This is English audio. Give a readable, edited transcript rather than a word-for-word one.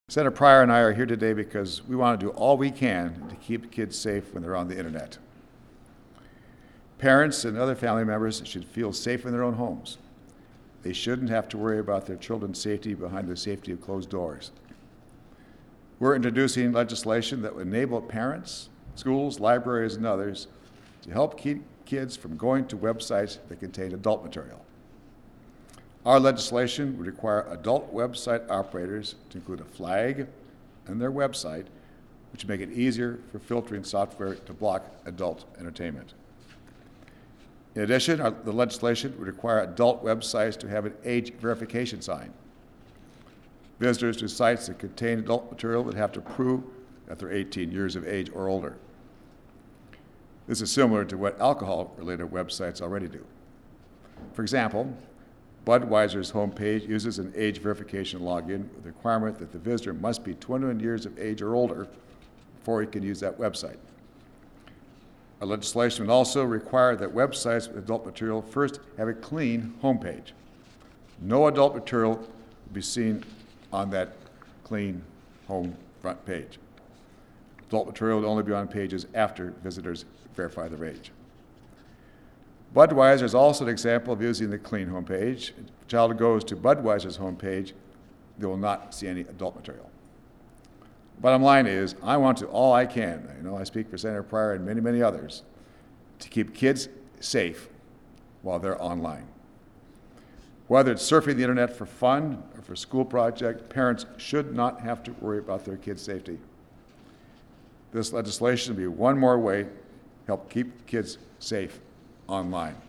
Senator Pryor and I are here today because we want to do all we can to keep kids safe when they're on the internet. Parents and other family members should feel safe in their own homes. They shouldn't have to worry about their children's safety behind the safety of closed doors. We're introducing legislation that will enable parents, schools, libraries, and others to help keep kids from going to websites that contain adult material. Our legislation would require adult website operators to include a flag on their website, which would make it easier for filtering software to block adult entertainment. In addition, the legislation would require adult websites to have an age verification sign. Visitors to sites that contain adult material would have to prove that they're 18 years of age or older. This is similar to what alcohol-related websites already do. For example, Budweiser's homepage uses an age verification login with the requirement that the visitor must be 21 years of age or older before he can use that website. Our legislation would also require that websites with adult material first have a clean homepage. No adult material will be seen on that clean home front page. Adult material would only be on pages after visitors verify their age. Budweiser is also an example of using the clean homepage. If a child goes to Budweiser's homepage, they will not see any adult material. Bottom line is, I want to do all I can, I speak for Senator Pryor and many, many others, to keep kids safe while they're online. Whether it's surfing the internet for fun or for a school project, parents should not have to worry about their kids' safety. This legislation will be one more way to help keep kids safe online.